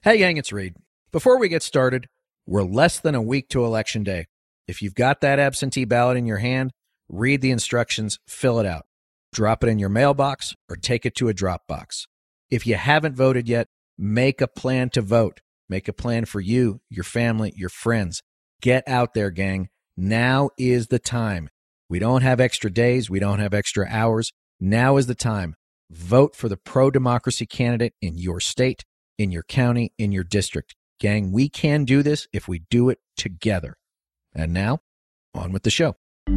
Hey gang, it's Reed. Before we get started, we're less than a week to Election Day. If you've got that absentee ballot in your hand, read the instructions, fill it out. Drop it in your mailbox or take it to a drop box. If you haven't voted yet, make a plan to vote. Make a plan for you, your family, your friends. Get out there, gang. Now is the time. We don't have extra days. We don't have extra hours. Now is the time. Vote for the pro-democracy candidate in your state, in your county, in your district. Gang, we can do this if we do it together. And now, on with the show.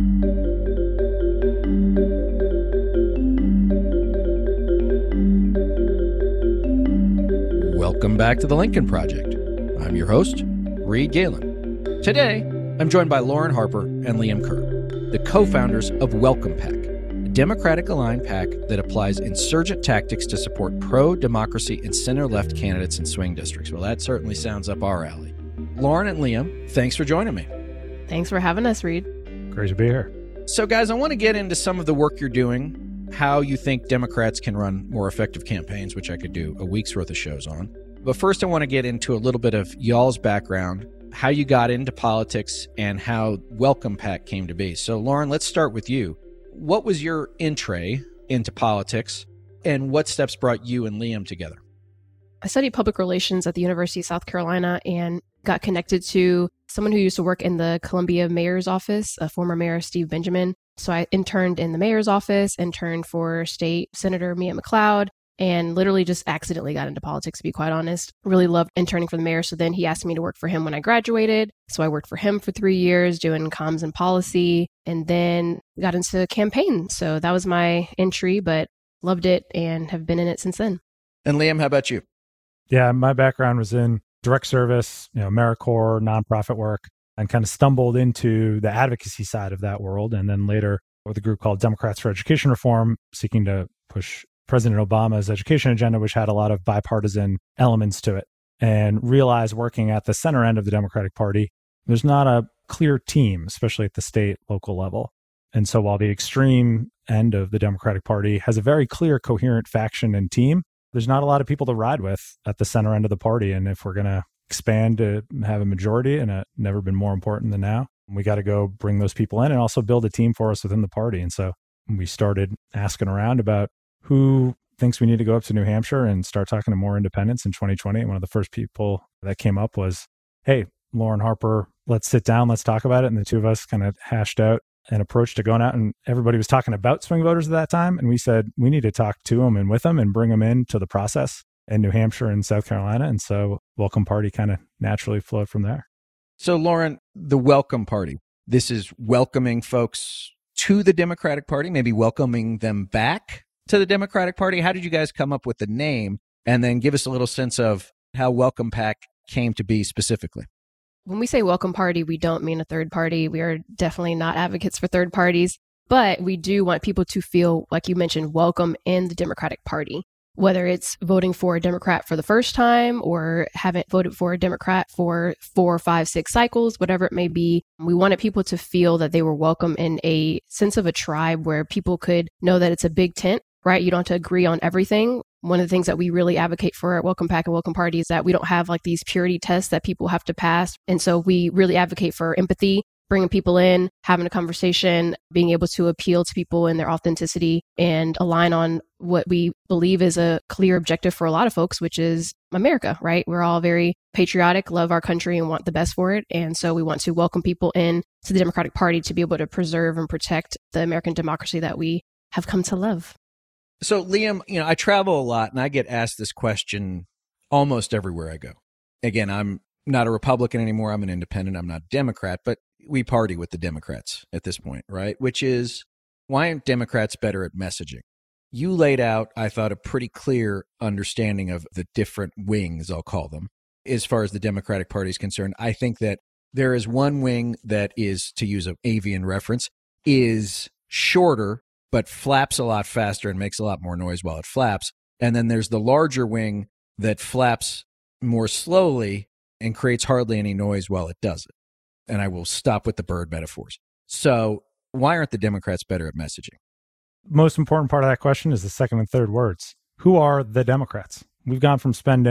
Welcome back to the Lincoln Project. I'm your host, Reed Galen. Today, I'm joined by Lauren Harper and Liam Kerr, the co-founders of Welcome PAC, a Democratic-aligned PAC that applies insurgent tactics to support pro-democracy and center-left candidates in swing districts. Well, that certainly sounds up our alley. Lauren and Liam, thanks for joining me. Thanks for having us, Reed. Great to be here. So, guys, I want to get into some of the work you're doing, how you think Democrats can run more effective campaigns, which I could do a week's worth of shows on. But first, I want to get into a little bit of y'all's background, how you got into politics, and how Welcome PAC came to be. So, Lauren, let's start with you. What was your entree into politics, and what steps brought you and Liam together? I studied public relations at the University of South Carolina and got connected to someone who used to work in the Columbia mayor's office, a former mayor, Steve Benjamin. So I interned in the mayor's office, interned for State Senator Mia McLeod, and literally just accidentally got into politics, to be quite honest. Really loved interning for the mayor. So then he asked me to work for him when I graduated. So I worked for him for 3 years doing comms and policy, and then got into campaign. So that was my entry, but loved it and have been in it since then. And Liam, how about you? Yeah, my background was in direct service, AmeriCorps, nonprofit work, and kind of stumbled into the advocacy side of that world. And then later with a group called Democrats for Education Reform, seeking to push President Obama's education agenda, which had a lot of bipartisan elements to it, and realized working at the center end of the Democratic Party, there's not a clear team, especially at the state, local level. And so while the extreme end of the Democratic Party has a very clear, coherent faction and team, there's not a lot of people to ride with at the center end of the party. And if we're going to expand to have a majority, and it's never been more important than now, we got to go bring those people in and also build a team for us within the party. And so we started asking around about who thinks we need to go up to New Hampshire and start talking to more independents in 2020. And one of the first people that came up was, hey, Lauren Harper, let's sit down, let's talk about it. And the two of us kind of hashed out an approach to going out, and everybody was talking about swing voters at that time. And we said, we need to talk to them and with them and bring them into the process in New Hampshire and South Carolina. And so Welcome Party kind of naturally flowed from there. So, Lauren, the Welcome Party, this is welcoming folks to the Democratic Party, maybe welcoming them back to the Democratic Party. How did you guys come up with the name? And then give us a little sense of how Welcome PAC came to be specifically. When we say welcome party, we don't mean a third party. We are definitely not advocates for third parties, but we do want people to feel, like you mentioned, welcome in the Democratic Party, whether it's voting for a Democrat for the first time or haven't voted for a Democrat for 4, 5, 6 cycles, whatever it may be. We wanted people to feel that they were welcome in a sense of a tribe where people could know that it's a big tent, right? You don't have to agree on everything. One of the things that we really advocate for at Welcome PAC and Welcome Party is that we don't have like these purity tests that people have to pass. And so we really advocate for empathy, bringing people in, having a conversation, being able to appeal to people in their authenticity and align on what we believe is a clear objective for a lot of folks, which is America, right? We're all very patriotic, love our country and want the best for it. And so we want to welcome people in to the Democratic Party to be able to preserve and protect the American democracy that we have come to love. So, Liam, I travel a lot and I get asked this question almost everywhere I go. Again, I'm not a Republican anymore. I'm an independent. I'm not a Democrat, but we party with the Democrats at this point, right? Which is, why aren't Democrats better at messaging? You laid out, I thought, a pretty clear understanding of the different wings, I'll call them, as far as the Democratic Party is concerned. I think that there is one wing that is, to use an avian reference, is shorter but flaps a lot faster and makes a lot more noise while it flaps. And then there's the larger wing that flaps more slowly and creates hardly any noise while it does it. And I will stop with the bird metaphors. So why aren't the Democrats better at messaging? Most important part of that question is the second and third words. Who are the Democrats? We've gone from spending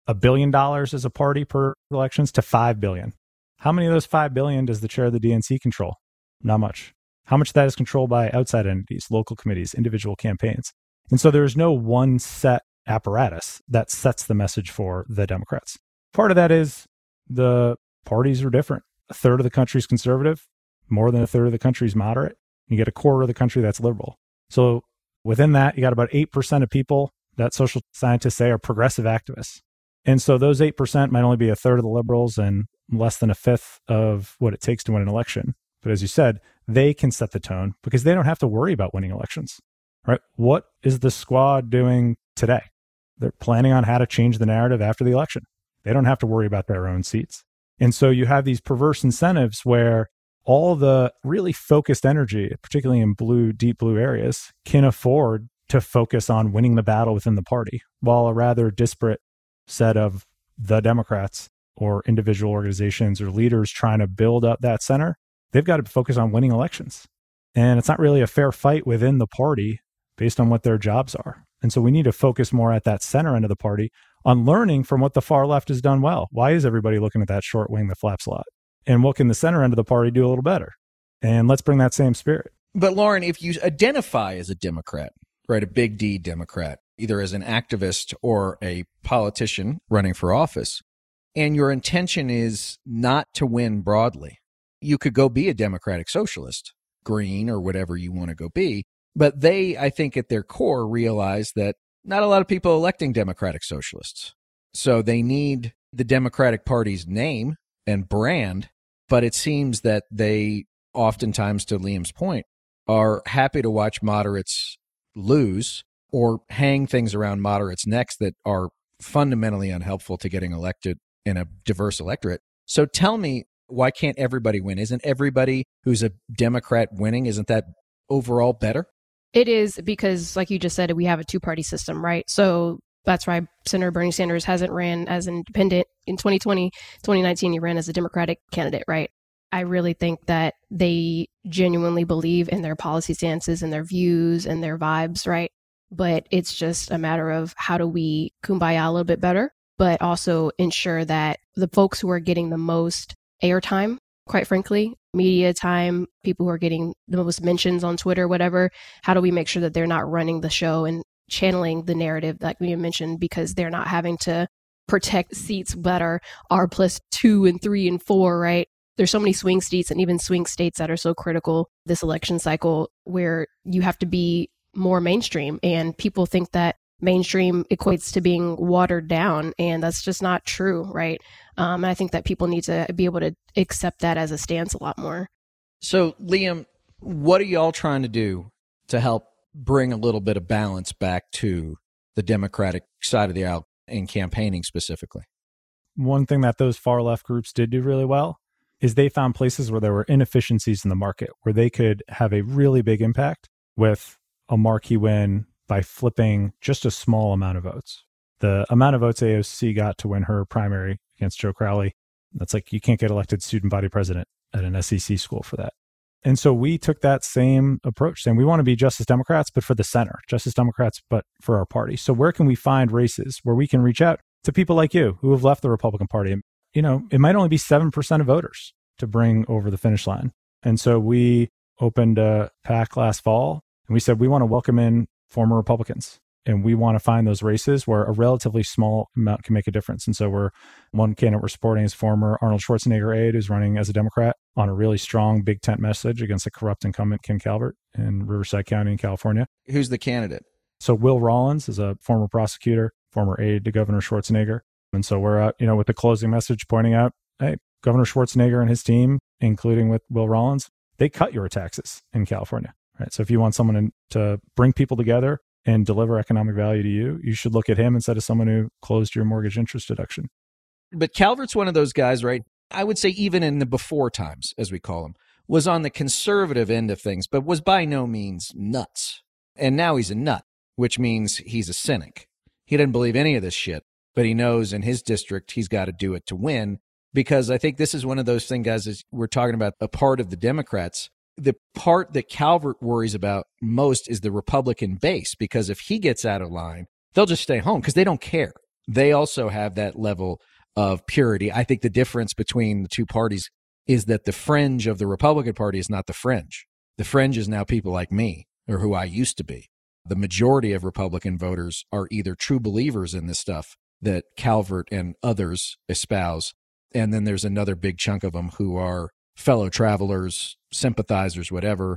$1 billion as a party per elections to $5 billion. How many of those $5 billion does the chair of the DNC control? Not much. How much of that is controlled by outside entities, local committees, individual campaigns? And so there is no one set apparatus that sets the message for the Democrats. Part of that is the parties are different. A third of the country is conservative, more than a third of the country is moderate. You get a quarter of the country that's liberal. So within that, you got about 8% of people that social scientists say are progressive activists. And so those 8% might only be a third of the liberals and less than a fifth of what it takes to win an election. But as you said, they can set the tone because they don't have to worry about winning elections, right? What is the squad doing today? They're planning on how to change the narrative after the election. They don't have to worry about their own seats. And so you have these perverse incentives where all the really focused energy, particularly in blue, deep blue areas, can afford to focus on winning the battle within the party, while a rather disparate set of the Democrats or individual organizations or leaders trying to build up that center, they've got to focus on winning elections. And it's not really a fair fight within the party based on what their jobs are. And so we need to focus more at that center end of the party on learning from what the far left has done well. Why is everybody looking at that short wing that flaps a lot? And what can the center end of the party do a little better? And let's bring that same spirit. But Lauren, if you identify as a Democrat, right, a big D Democrat, either as an activist or a politician running for office, and your intention is not to win broadly, you could go be a democratic socialist, green or whatever you want to go be. But they, I think at their core, realize that not a lot of people are electing democratic socialists. So they need the Democratic Party's name and brand, but it seems that they oftentimes, to Liam's point, are happy to watch moderates lose or hang things around moderates' necks that are fundamentally unhelpful to getting elected in a diverse electorate. So tell me, why can't everybody win? Isn't everybody who's a Democrat winning? Isn't that overall better? It is because, like you just said, we have a two-party system, right? So that's why Senator Bernie Sanders hasn't ran as an independent in 2020. 2019, he ran as a Democratic candidate, right? I really think that they genuinely believe in their policy stances and their views and their vibes, right? But it's just a matter of how do we kumbaya a little bit better, but also ensure that the folks who are getting the most airtime, quite frankly, media time, people who are getting the most mentions on Twitter, whatever, how do we make sure that they're not running the show and channeling the narrative like we mentioned, because they're not having to protect seats that are R+2 and 3 and 4, right? There's so many swing states and even swing states that are so critical this election cycle where you have to be more mainstream, and people think that mainstream equates to being watered down, and that's just not true, right? And I think that people need to be able to accept that as a stance a lot more. So, Liam, what are y'all trying to do to help bring a little bit of balance back to the Democratic side of the aisle in campaigning specifically? One thing that those far left groups did do really well is they found places where there were inefficiencies in the market, where they could have a really big impact with a marquee win by flipping just a small amount of votes. The amount of votes AOC got to win her primary against Joe Crowley, that's like, you can't get elected student body president at an SEC school for that. And so we took that same approach, saying we want to be Justice Democrats, but for the center, Justice Democrats, but for our party. So where can we find races where we can reach out to people like you who have left the Republican Party? You know, it might only be 7% of voters to bring over the finish line. And so we opened a PAC last fall, and we said we want to welcome in former Republicans, and we want to find those races where a relatively small amount can make a difference. And so one candidate we're supporting is former Arnold Schwarzenegger aide who's running as a Democrat on a really strong big tent message against a corrupt incumbent, Ken Calvert, in Riverside County in California. Who's the candidate? So Will Rollins is a former prosecutor, former aide to Governor Schwarzenegger. And so we're out, with the closing message pointing out, hey, Governor Schwarzenegger and his team, including with Will Rollins, they cut your taxes in California, right? So if you want someone to bring people together and deliver economic value to you, you should look at him instead of someone who closed your mortgage interest deduction. But Calvert's one of those guys, right? I would say even in the before times, as we call him, was on the conservative end of things, but was by no means nuts. And now he's a nut, which means he's a cynic. He doesn't believe any of this shit, but he knows in his district he's got to do it to win. Because I think this is one of those things, guys, is we're talking about a part of the Democrats. The part that Calvert worries about most is the Republican base, because if he gets out of line, they'll just stay home because they don't care. they also have that level of purity. I think the difference between the two parties is that the fringe of the Republican Party is not the fringe. The fringe is now people like me, or who I used to be. The majority of Republican voters are either true believers in this stuff that Calvert and others espouse, and then there's another big chunk of them who are fellow travelers, sympathizers, whatever.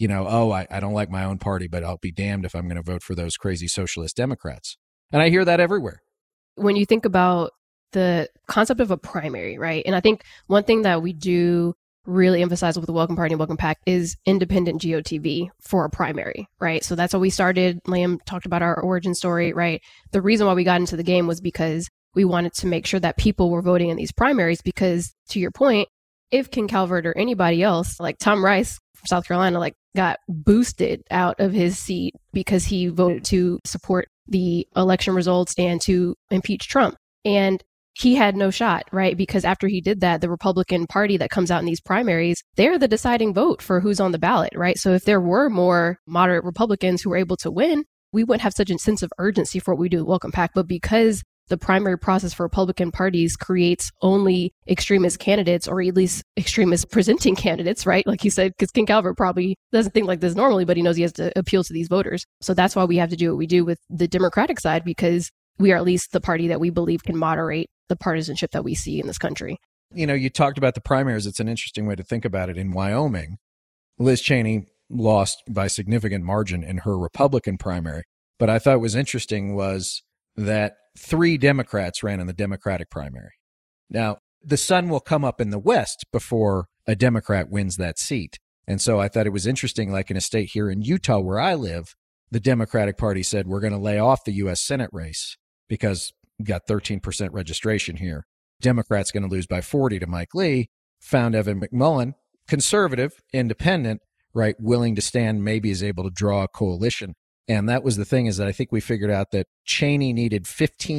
I don't like my own party, but I'll be damned if I'm going to vote for those crazy socialist Democrats. And I hear that everywhere. When you think about the concept of a primary, right? And I think one thing that we do really emphasize with the Welcome Party and Welcome PAC is independent GOTV for a primary, right? So that's how we started. Liam talked about our origin story, right? The reason why we got into the game was because we wanted to make sure that people were voting in these primaries because, to your point, if Ken Calvert or anybody else, like Tom Rice from South Carolina, got boosted out of his seat because he voted to support the election results and to impeach Trump. And he had no shot, right? Because after he did that, the Republican Party that comes out in these primaries, they're the deciding vote for who's on the ballot, right? So if there were more moderate Republicans who were able to win, we wouldn't have such a sense of urgency for what we do at Welcome PAC. But because the primary process for Republican parties creates only extremist candidates, or at least extremist presenting candidates, right? Like you said, because Ken Calvert probably doesn't think like this normally, but he knows he has to appeal to these voters. So that's why we have to do what we do with the Democratic side, because we are at least the party that we believe can moderate the partisanship that we see in this country. You talked about the primaries. It's an interesting way to think about it. In Wyoming, Liz Cheney lost by significant margin in her Republican primary. But I thought what was interesting was that 3 Democrats ran in the Democratic primary. Now, the sun will come up in the West before a Democrat wins that seat. And so I thought it was interesting, like in a state here in Utah where I live, the Democratic Party said, we're going to lay off the U.S. Senate race because we got 13% registration here. Democrats going to lose by 40 to Mike Lee. Found Evan McMullin, conservative, independent, right, willing to stand, maybe is able to draw a coalition. And that was the thing, is that I think we figured out that Cheney needed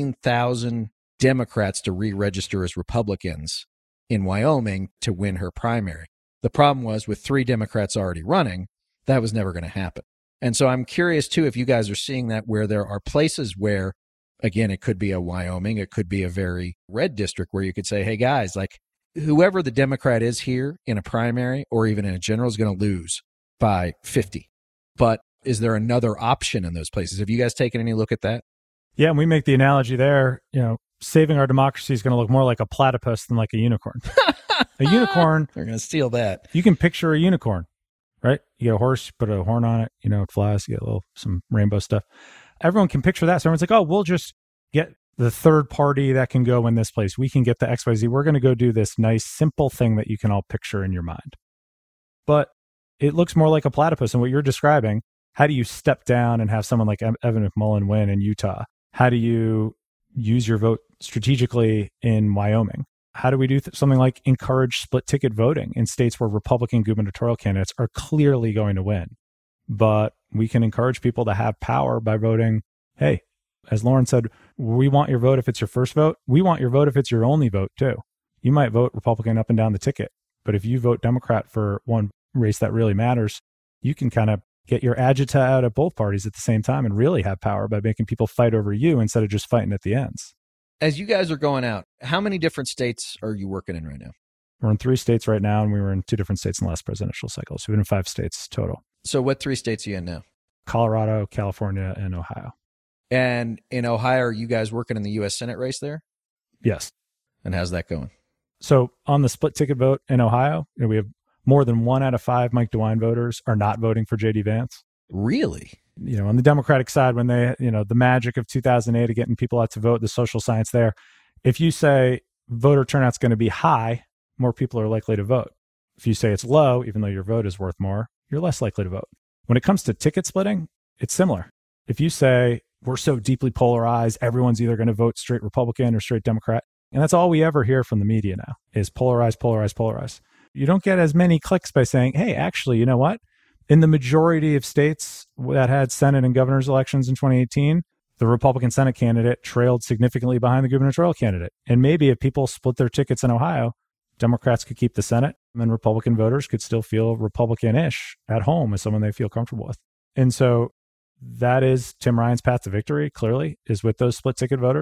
15,000 Democrats to re-register as Republicans in Wyoming to win her primary. The problem was with 3 Democrats already running, that was never going to happen. And so I'm curious, too, if you guys are seeing that where there are places where, again, it could be a Wyoming, it could be a very red district where you could say, hey, guys, like whoever the Democrat is here in a primary or even in a general is going to lose by 50. But is there another option in those places? Have you guys taken any look at that? Yeah, and we make the analogy there, saving our democracy is going to look more like a platypus than like a unicorn. A unicorn. They're going to steal that. You can picture a unicorn, right? You get a horse, you put a horn on it, it flies, you get some rainbow stuff. Everyone can picture that. So everyone's like, oh, we'll just get the third party that can go in this place. We can get the XYZ. We're going to go do this nice, simple thing that you can all picture in your mind. But it looks more like a platypus. And what you're describing, how do you step down and have someone like Evan McMullin win in Utah? How do you use your vote strategically in Wyoming? How do we do something like encourage split ticket voting in states where Republican gubernatorial candidates are clearly going to win? But we can encourage people to have power by voting, hey, as Lauren said, we want your vote if it's your first vote. We want your vote if it's your only vote too. You might vote Republican up and down the ticket, but if you vote Democrat for one race that really matters, you can kind of get your agita out at both parties at the same time and really have power by making people fight over you instead of just fighting at the ends. As you guys are going out, how many different states are you working in right now? We're in 3 states right now, and we were in 2 different states in the last presidential cycle. So we've been in 5 states total. So what 3 states are you in now? Colorado, California, and Ohio. And in Ohio, are you guys working in the U.S. Senate race there? Yes. And how's that going? So on the split ticket vote in Ohio, we have more than 1 out of 5 Mike DeWine voters are not voting for J.D. Vance. Really? On the Democratic side, when they, the magic of 2008 of getting people out to vote, the social science there, if you say voter turnout's going to be high, more people are likely to vote. If you say it's low, even though your vote is worth more, you're less likely to vote. When it comes to ticket splitting, it's similar. If you say we're so deeply polarized, everyone's either going to vote straight Republican or straight Democrat, and that's all we ever hear from the media now is polarize, polarize, polarize. You don't get as many clicks by saying, hey, actually, you know what? In the majority of states that had Senate and governor's elections in 2018, the Republican Senate candidate trailed significantly behind the gubernatorial candidate. And maybe if people split their tickets in Ohio, Democrats could keep the Senate and Republican voters could still feel Republican-ish at home as someone they feel comfortable with. And so that is Tim Ryan's path to victory, clearly, is with those split ticket voters.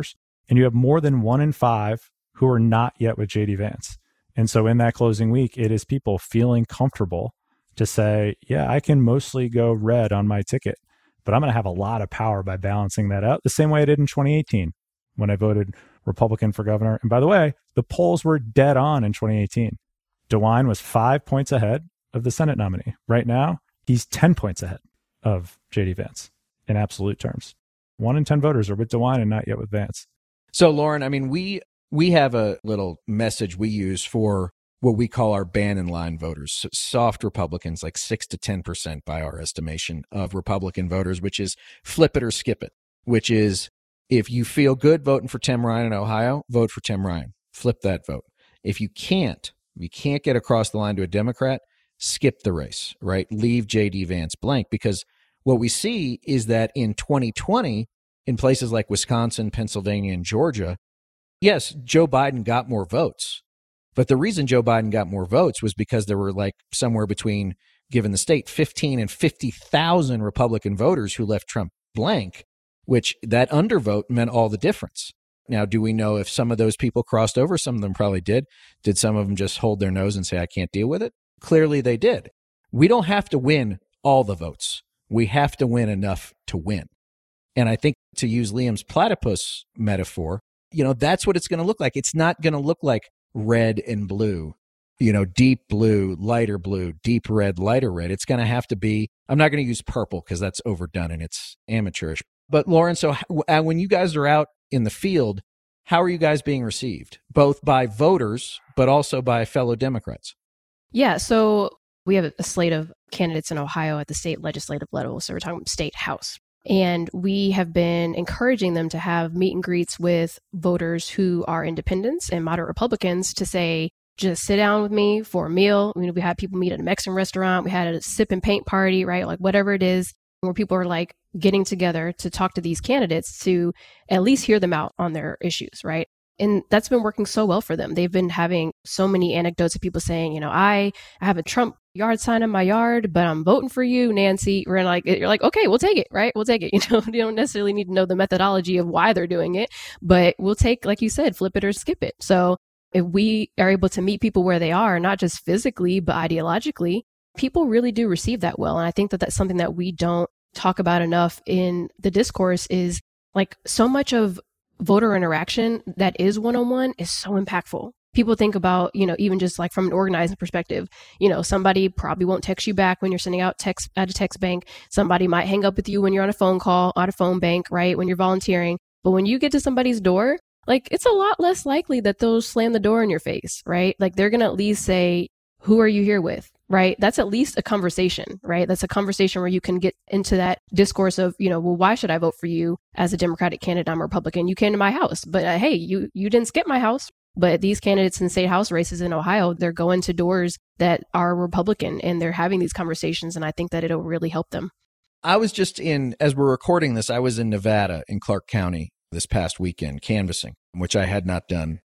And you have more than 1 in 5 who are not yet with JD Vance. And so in that closing week, it is people feeling comfortable to say, yeah, I can mostly go red on my ticket, but I'm going to have a lot of power by balancing that out the same way I did in 2018 when I voted Republican for governor. And by the way, the polls were dead on in 2018. DeWine was 5 points ahead of the Senate nominee. Right now, he's 10 points ahead of JD Vance in absolute terms. 1 in 10 voters are with DeWine and not yet with Vance. So, Lauren, I mean, we have a little message we use for what we call our Bannon line voters, soft Republicans, like 6 to 10% by our estimation of Republican voters, which is flip it or skip it, which is if you feel good voting for Tim Ryan in Ohio, vote for Tim Ryan. Flip that vote. If you can't get across the line to a Democrat, skip the race, right? Leave JD Vance blank, because what we see is that in 2020, in places like Wisconsin, Pennsylvania, and Georgia, yes, Joe Biden got more votes. But the reason Joe Biden got more votes was because there were like somewhere between, given the state, 15 and 50,000 Republican voters who left Trump blank, which that undervote meant all the difference. Now, do we know if some of those people crossed over? Some of them probably did. Did some of them just hold their nose and say, I can't deal with it? Clearly they did. We don't have to win all the votes. We have to win enough to win. And I think, to use Liam's platypus metaphor, that's what it's going to look like. It's not going to look like red and blue, deep blue, lighter blue, deep red, lighter red. It's going to have to be, I'm not going to use purple because that's overdone and it's amateurish. But Lauren, so when you guys are out in the field, how are you guys being received, both by voters, but also by fellow Democrats? Yeah, so we have a slate of candidates in Ohio at the state legislative level. So we're talking state house. And we have been encouraging them to have meet and greets with voters who are independents and moderate Republicans to say, just sit down with me for a meal. We had people meet at a Mexican restaurant. We had a sip and paint party, right? Like whatever it is, where people are like getting together to talk to these candidates to at least hear them out on their issues, right? And that's been working so well for them. They've been having so many anecdotes of people saying, I have a Trump yard sign in my yard, but I'm voting for you, Nancy. You're like, okay, we'll take it, right? We'll take it. You don't necessarily need to know the methodology of why they're doing it, but we'll take, like you said, flip it or skip it. So if we are able to meet people where they are, not just physically, but ideologically, people really do receive that well. And I think that that's something that we don't talk about enough in the discourse is like so much of voter interaction that is one-on-one is so impactful. People think about, even just like from an organizing perspective, somebody probably won't text you back when you're sending out text at a text bank. Somebody might hang up with you when you're on a phone call at a phone bank, right? When you're volunteering. But when you get to somebody's door, like it's a lot less likely that they'll slam the door in your face, right? Like they're going to at least say, who are you here with? Right? That's at least a conversation, right? That's a conversation where you can get into that discourse of, well, why should I vote for you as a Democratic candidate? I'm a Republican. You came to my house, but hey, you didn't skip my house. But these candidates in state house races in Ohio, they're going to doors that are Republican and they're having these conversations. And I think that it'll really help them. I was just as we're recording this, I was in Nevada in Clark County this past weekend canvassing, which I had not done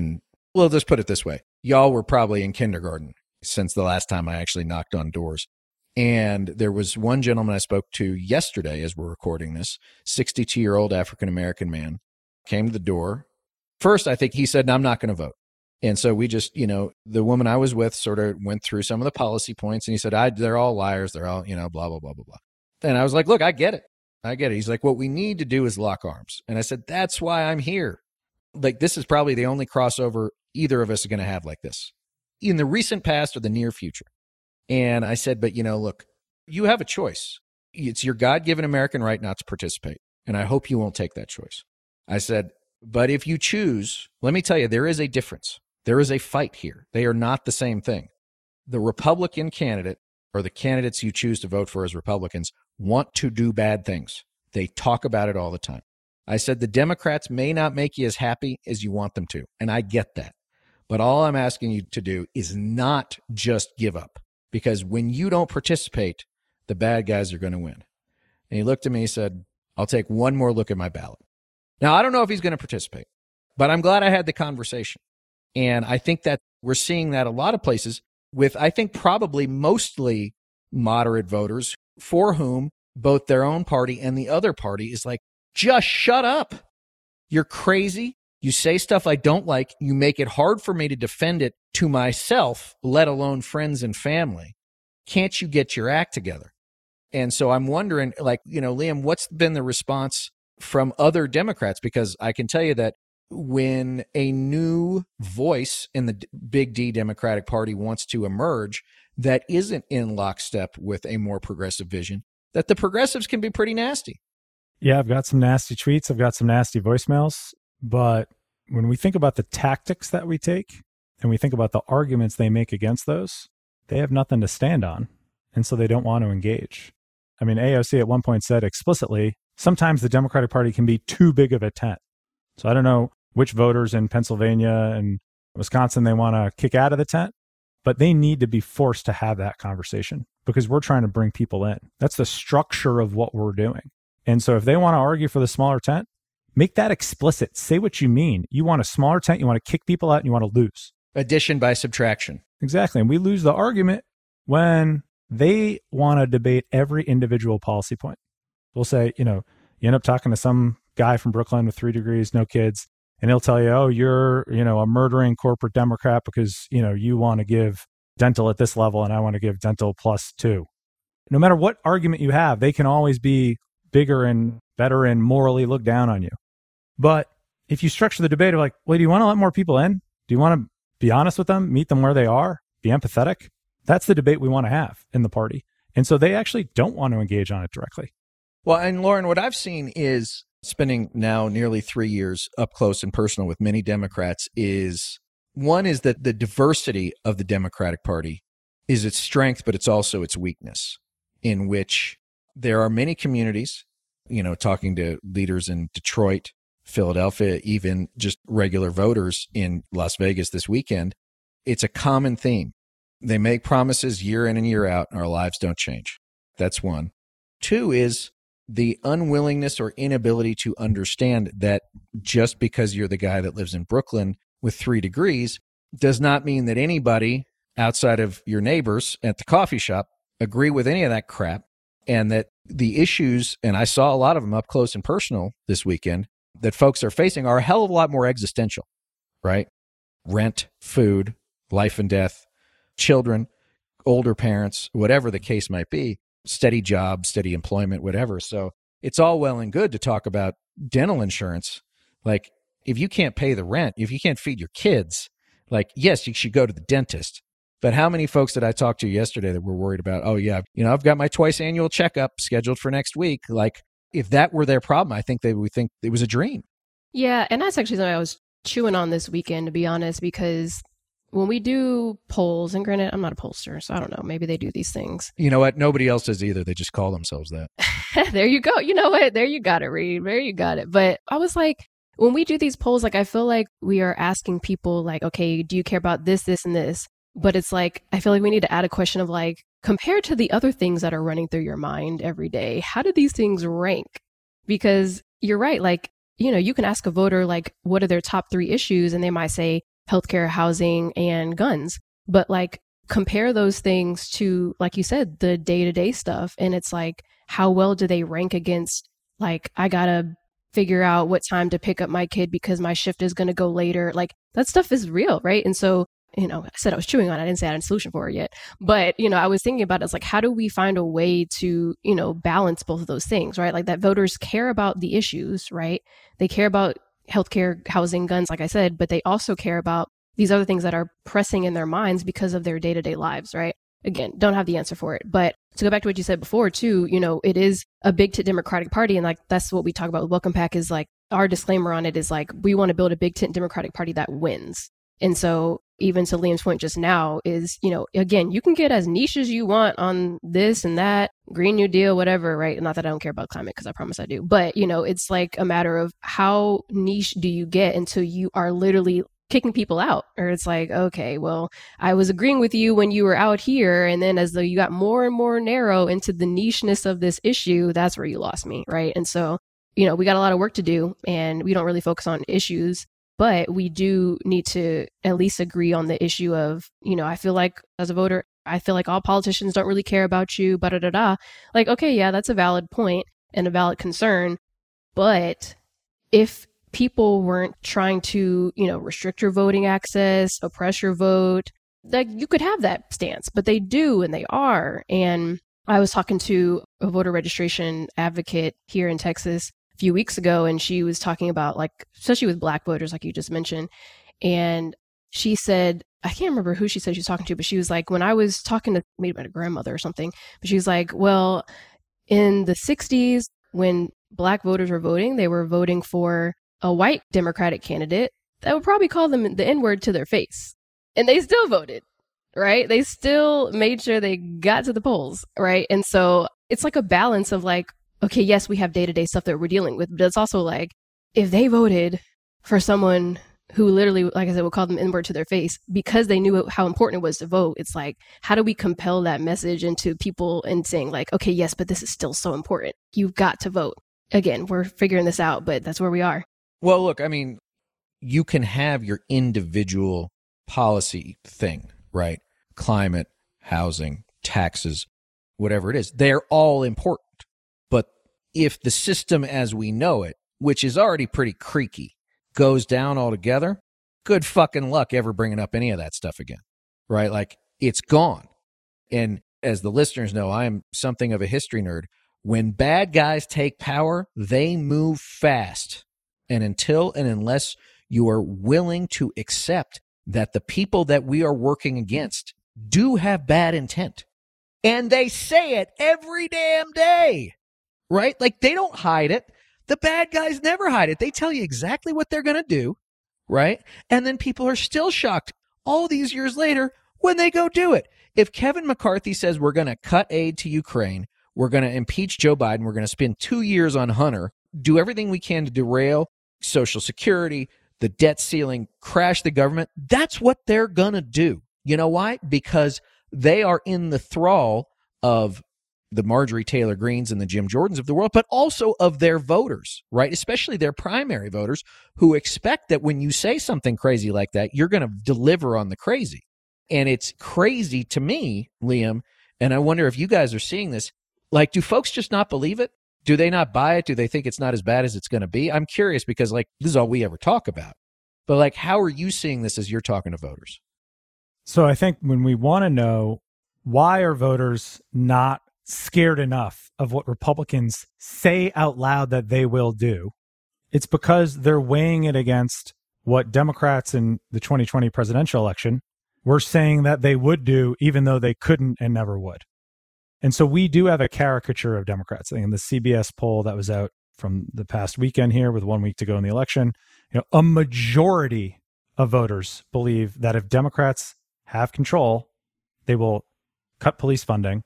let's put it this way. Y'all were probably in kindergarten since the last time I actually knocked on doors. And there was one gentleman I spoke to yesterday as we're recording this, 62-year-old African-American man, came to the door. First, I think he said, no, I'm not going to vote. And so we just, the woman I was with sort of went through some of the policy points and he said, they're all liars. They're all, blah, blah, blah, blah, blah. And I was like, look, I get it. He's like, what we need to do is lock arms. And I said, that's why I'm here. Like, this is probably the only crossover either of us are going to have like this in the recent past or the near future. And I said, but look, you have a choice. It's your God-given American right not to participate. And I hope you won't take that choice. I said, but if you choose, let me tell you, there is a difference. There is a fight here. They are not the same thing. The Republican candidate or the candidates you choose to vote for as Republicans want to do bad things. They talk about it all the time. I said, the Democrats may not make you as happy as you want them to. And I get that. But all I'm asking you to do is not just give up, because when you don't participate, the bad guys are going to win. And he looked at me and said, I'll take one more look at my ballot. Now, I don't know if he's going to participate, but I'm glad I had the conversation. And I think that we're seeing that a lot of places with, I think, probably mostly moderate voters for whom both their own party and the other party is like, just shut up. You're crazy. You say stuff I don't like. You make it hard for me to defend it to myself, let alone friends and family. Can't you get your act together? And so I'm wondering, Liam, what's been the response from other Democrats? Because I can tell you that when a new voice in the big D Democratic Party wants to emerge that isn't in lockstep with a more progressive vision, that the progressives can be pretty nasty. Yeah, I've got some nasty tweets. I've got some nasty voicemails. But when we think about the tactics that we take and we think about the arguments they make against those, they have nothing to stand on. And so they don't want to engage. I mean, AOC at one point said explicitly, sometimes the Democratic Party can be too big of a tent. So I don't know which voters in Pennsylvania and Wisconsin they want to kick out of the tent, but they need to be forced to have that conversation because we're trying to bring people in. That's the structure of what we're doing. And so if they want to argue for the smaller tent, make that explicit. Say what you mean. You want a smaller tent, you want to kick people out, and you want to lose. Addition by subtraction. Exactly. And we lose the argument when they want to debate every individual policy point. We'll say, you end up talking to some guy from Brooklyn with 3 degrees, no kids, and he'll tell you, oh, you're, a murdering corporate Democrat because, you want to give dental at this level and I want to give dental +2. No matter what argument you have, they can always be bigger and better and morally look down on you. But if you structure the debate of like, well, do you want to let more people in? Do you want to be honest with them, meet them where they are, be empathetic? That's the debate we want to have in the party. And so they actually don't want to engage on it directly. Well, and Lauren, what I've seen is spending now nearly 3 years up close and personal with many Democrats is one is that the diversity of the Democratic Party is its strength, but it's also its weakness, in which there are many communities, talking to leaders in Detroit, Philadelphia, even just regular voters in Las Vegas this weekend. It's a common theme. They make promises year in and year out, and our lives don't change. That's one. 2 is the unwillingness or inability to understand that just because you're the guy that lives in Brooklyn with 3 degrees does not mean that anybody outside of your neighbors at the coffee shop agree with any of that crap, and that the issues, and I saw a lot of them up close and personal this weekend, that folks are facing are a hell of a lot more existential, right? Rent, food, life and death, children, older parents, whatever the case might be, steady job, steady employment, whatever. So it's all well and good to talk about dental insurance. Like, if you can't pay the rent, if you can't feed your kids, like, yes, you should go to the dentist. But how many folks did I talk to yesterday that were worried about, oh yeah, I've got my twice annual checkup scheduled for next week. Like, if that were their problem, I think they would think it was a dream. Yeah. And that's actually something I was chewing on this weekend, to be honest, because when we do polls, and granted, I'm not a pollster, so I don't know, maybe they do these things. You know what? Nobody else does either. They just call themselves that. There you go. You know what? There you got it, Reed. There you got it. But I was like, when we do these polls, like, I feel like we are asking people like, okay, do you care about this, this, and this? But it's like, I feel like we need to add a question of like, compared to the other things that are running through your mind every day, how do these things rank? Because you're right. Like, you can ask a voter, like, what are their top 3 issues? And they might say healthcare, housing, and guns. But like, compare those things to, like you said, the day-to-day stuff. And it's like, how well do they rank against, like, I got to figure out what time to pick up my kid because my shift is going to go later. Like, that stuff is real, right? And so, I said I was chewing on it. I didn't say I had a solution for it yet. But, I was thinking about it. It's like, how do we find a way to, balance both of those things, right? Like, that voters care about the issues, right? They care about healthcare, housing, guns, like I said, but they also care about these other things that are pressing in their minds because of their day-to-day lives, right? Again, don't have the answer for it. But to go back to what you said before too, it is a big tent Democratic Party. And like, that's what we talk about with Welcome Pack is like, our disclaimer on it is like, we want to build a big tent Democratic Party that wins. And so even to Liam's point just now is, again, you can get as niche as you want on this and that, Green New Deal, whatever, right? Not that I don't care about climate, because I promise I do. But, it's like a matter of how niche do you get until you are literally kicking people out? Or it's like, okay, well, I was agreeing with you when you were out here. And then as though you got more and more narrow into the nicheness of this issue, that's where you lost me, right? And so, we got a lot of work to do and we don't really focus on issues. But we do need to at least agree on the issue of, I feel like as a voter, I feel like all politicians don't really care about you, Like, okay, yeah, that's a valid point and a valid concern. But if people weren't trying to, restrict your voting access, oppress your vote. Like, you could have that stance, but they do, and they are. And I was talking to a voter registration advocate here in Texas a few weeks ago, and she was talking about, like, especially with Black voters, like you just mentioned. And she said, I can't remember who she said she was talking to, but she was like, when I was talking to maybe my grandmother or something, but she was like, well, in the 60s, when Black voters were voting, they were voting for a white Democratic candidate that would probably call them the N-word to their face. And they still voted, right? They still made sure they got to the polls, right? And so it's like a balance of like, okay, yes, we have day-to-day stuff that we're dealing with, but it's also like, if they voted for someone who literally, like I said, would call them N-word to their face because they knew how important it was to vote, it's like, how do we compel that message into people and saying like, okay, yes, but this is still so important. You've got to vote. Again, we're figuring this out, but that's where we are. Well, look, I mean, you can have your individual policy thing, right? Climate, housing, taxes, whatever it is. They're all important. But if the system as we know it, which is already pretty creaky, goes down altogether, good fucking luck ever bringing up any of that stuff again, right? Like, it's gone. And as the listeners know, I am something of a history nerd. When bad guys take power, they move fast. And until and unless you are willing to accept that the people that we are working against do have bad intent, and they say it every damn day, right? Like, they don't hide it. The bad guys never hide it. They tell you exactly what they're going to do, right? And then people are still shocked all these years later when they go do it. If Kevin McCarthy says we're going to cut aid to Ukraine, we're going to impeach Joe Biden, we're going to spend 2 years on Hunter, do everything we can to derail Social Security, the debt ceiling, crash the government, that's what they're going to do. You know why? Because they are in the thrall of the Marjorie Taylor Greens and the Jim Jordans of the world, but also of their voters, right? Especially their primary voters who expect that when you say something crazy like that, you're going to deliver on the crazy. And it's crazy to me, Liam, and I wonder if you guys are seeing this. Like, do folks just not believe it? Do they not buy it? Do they think it's not as bad as it's going to be? I'm curious because, like, this is all we ever talk about. But, like, how are you seeing this as you're talking to voters? So I think when we want to know why are voters not scared enough of what Republicans say out loud that they will do, it's because they're weighing it against what Democrats in the 2020 presidential election were saying that they would do, even though they couldn't and never would. And so we do have a caricature of Democrats. In the CBS poll that was out from the past weekend here with 1 week to go in the election, a majority of voters believe that if Democrats have control, they will cut police funding.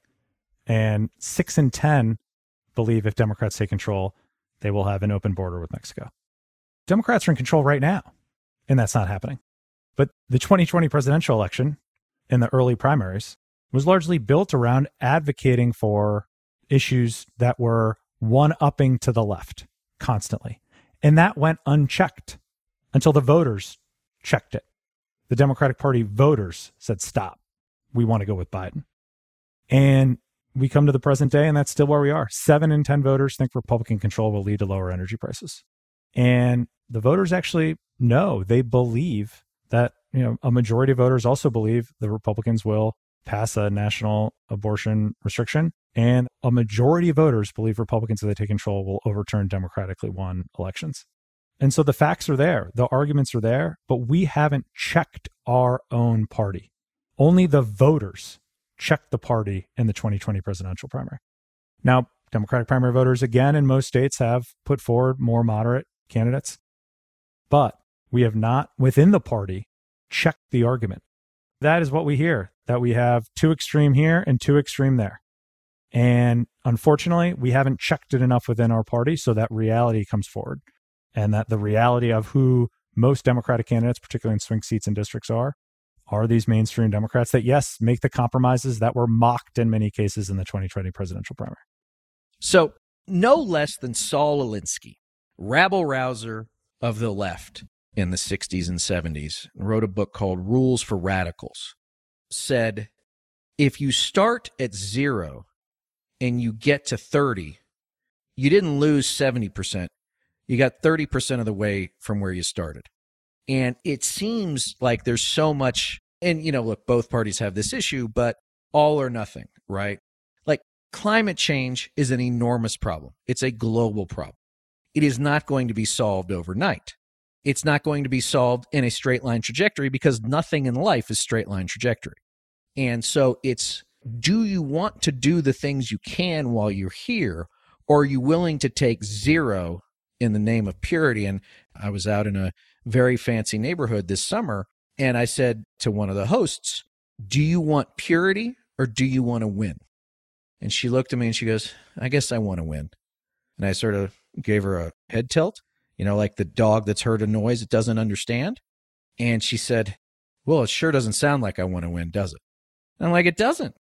And 6 in 10 believe if Democrats take control, they will have an open border with Mexico. Democrats are in control right now, and that's not happening. But the 2020 presidential election in the early primaries was largely built around advocating for issues that were one-upping to the left constantly. And that went unchecked until the voters checked it. The Democratic Party voters said, stop, we want to go with Biden. And we come to the present day, and that's still where we are. 7 in 10 voters think Republican control will lead to lower energy prices. And the voters actually know, they believe that, a majority of voters also believe the Republicans will pass a national abortion restriction. And a majority of voters believe Republicans, if they take control, will overturn democratically won elections. And so the facts are there. The arguments are there, but we haven't checked our own party. Only the voters checked the party in the 2020 presidential primary. Now, Democratic primary voters, again, in most states have put forward more moderate candidates, but we have not, within the party, checked the argument. That is what we hear, that we have too extreme here and too extreme there. And unfortunately, we haven't checked it enough within our party so that reality comes forward. And that the reality of who most Democratic candidates, particularly in swing seats and districts, are these mainstream Democrats that, yes, make the compromises that were mocked in many cases in the 2020 presidential primary. So no less than Saul Alinsky, rabble-rouser of the left in the 60s and 70s, wrote a book called Rules for Radicals, said, if you start at 0 and you get to 30, you didn't lose 70%. You got 30% of the way from where you started. And it seems like there's so much, and, look, both parties have this issue, but all or nothing, right? Like climate change is an enormous problem. It's a global problem. It is not going to be solved overnight. It's not going to be solved in a straight line trajectory because nothing in life is straight line trajectory. And so it's, do you want to do the things you can while you're here, or are you willing to take zero in the name of purity? And I was out in a very fancy neighborhood this summer, and I said to one of the hosts, do you want purity or do you want to win? And she looked at me and she goes, I guess I want to win. And I sort of gave her a head tilt, like the dog that's heard a noise it doesn't understand. And she said, well, it sure doesn't sound like I want to win, does it? And I'm like, it doesn't.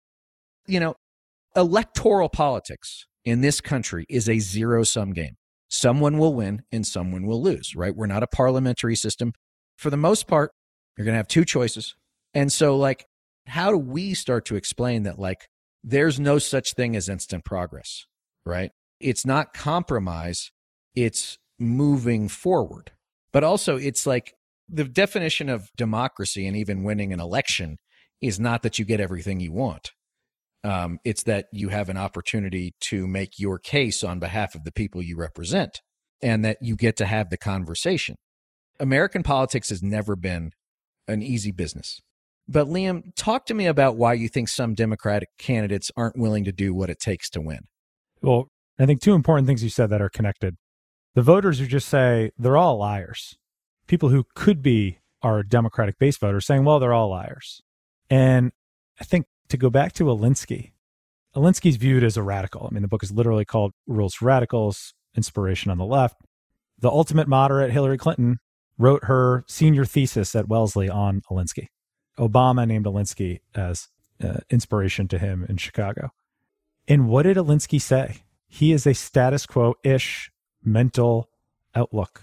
Electoral politics in this country is a zero-sum game. Someone will win and someone will lose, right? We're not a parliamentary system. For the most part, you're going to have two choices. And so, how do we start to explain that, there's no such thing as instant progress, right? It's not compromise. It's moving forward. But also, it's the definition of democracy and even winning an election is not that you get everything you want. It's that you have an opportunity to make your case on behalf of the people you represent and that you get to have the conversation. American politics has never been an easy business. But Liam, talk to me about why you think some Democratic candidates aren't willing to do what it takes to win. Well, I think two important things you said that are connected. The voters who just say they're all liars. People who could be our Democratic base voters saying, well, they're all liars. And I think to go back to Alinsky's viewed as a radical. I mean, the book is literally called Rules for Radicals, Inspiration on the Left. The ultimate moderate, Hillary Clinton, wrote her senior thesis at Wellesley on Alinsky. Obama named Alinsky as inspiration to him in Chicago. And what did Alinsky say? He is a status quo-ish mental outlook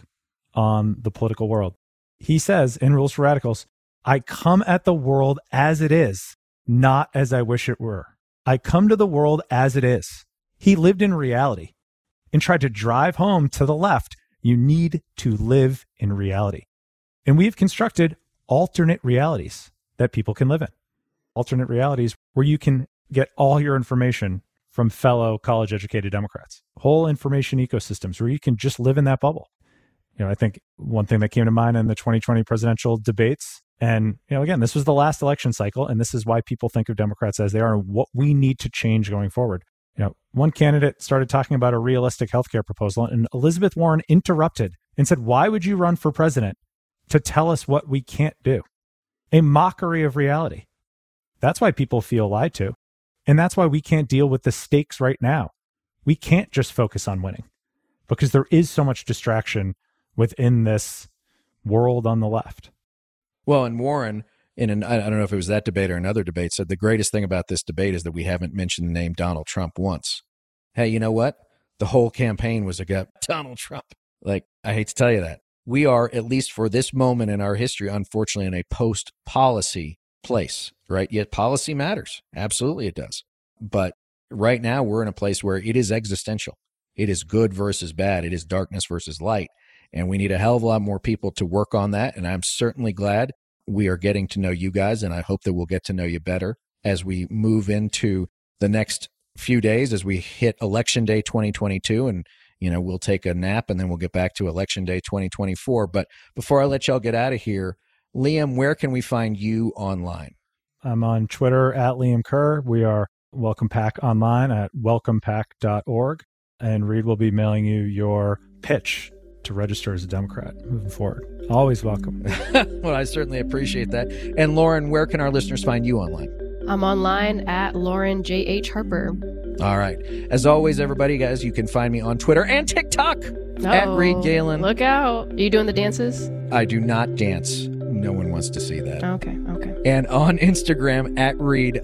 on the political world. He says in Rules for Radicals, I come at the world as it is, not as I wish it were. I come to the world as it is. He lived in reality and tried to drive home to the left. You need to live in reality. And we've constructed alternate realities that people can live in. Alternate realities where you can get all your information from fellow college-educated Democrats. Whole information ecosystems where you can just live in that bubble. I think one thing that came to mind in the 2020 presidential debates, and, again, this was the last election cycle, and this is why people think of Democrats as they are and what we need to change going forward. One candidate started talking about a realistic healthcare proposal, and Elizabeth Warren interrupted and said, why would you run for president to tell us what we can't do? A mockery of reality. That's why people feel lied to. And that's why we can't deal with the stakes right now. We can't just focus on winning because there is so much distraction within this world on the left. Well, and Warren, I don't know if it was that debate or another debate, said the greatest thing about this debate is that we haven't mentioned the name Donald Trump once. Hey, you know what? The whole campaign was about Donald Trump. I hate to tell you that. We are, at least for this moment in our history, unfortunately, in a post-policy place, right? Yet policy matters. Absolutely it does. But right now we're in a place where it is existential. It is good versus bad. It is darkness versus light. And we need a hell of a lot more people to work on that. And I'm certainly glad we are getting to know you guys. And I hope that we'll get to know you better as we move into the next few days, as we hit Election Day 2022. And, we'll take a nap and then we'll get back to Election Day 2024. But before I let y'all get out of here, Liam, where can we find you online? I'm on Twitter at Liam Kerr. We are Welcome Pack online at welcomepack.org. And Reed will be mailing you your pitch to register as a Democrat moving forward. Always welcome. Well, I certainly appreciate that. And Lauren, where can our listeners find you online? I'm online at Lauren J.H. Harper. All right. As always, everybody, guys, you can find me on Twitter and TikTok at Reed Galen. Look out. Are you doing the dances? I do not dance. No one wants to see that. Okay. And on Instagram at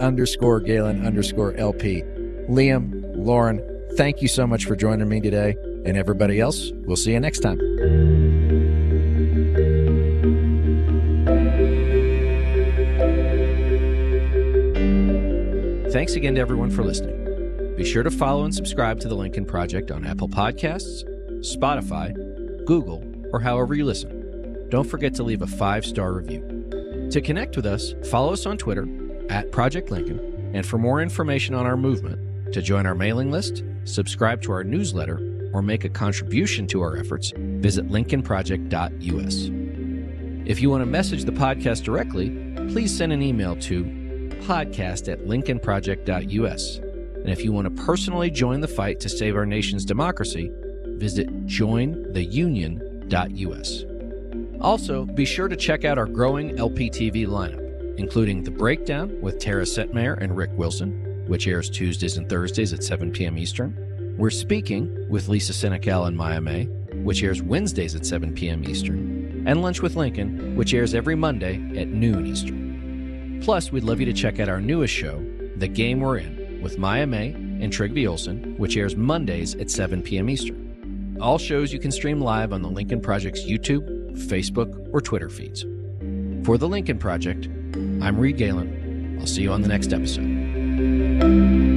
Reed_Galen_LP. Liam, Lauren, thank you so much for joining me today. And everybody else, we'll see you next time. Thanks again to everyone for listening. Be sure to follow and subscribe to The Lincoln Project on Apple Podcasts, Spotify, Google, or however you listen. Don't forget to leave a 5-star review. To connect with us, follow us on Twitter @Project Lincoln, and for more information on our movement, to join our mailing list, subscribe to our newsletter, or make a contribution to our efforts, visit lincolnproject.us. If you want to message the podcast directly, please send an email to podcast@lincolnproject.us. And if you want to personally join the fight to save our nation's democracy, visit jointheunion.us. Also, be sure to check out our growing LPTV lineup, including The Breakdown with Tara Setmeyer and Rick Wilson, which airs Tuesdays and Thursdays at 7 p.m. Eastern. We're Speaking with Lisa Senecal and Maya May, which airs Wednesdays at 7 p.m. Eastern. And Lunch with Lincoln, which airs every Monday at noon Eastern. Plus, we'd love you to check out our newest show, The Game We're In, with Maya May and Trigby Olson, which airs Mondays at 7 p.m. Eastern. All shows you can stream live on the Lincoln Project's YouTube, Facebook, or Twitter feeds. For the Lincoln Project, I'm Reed Galen. I'll see you on the next episode.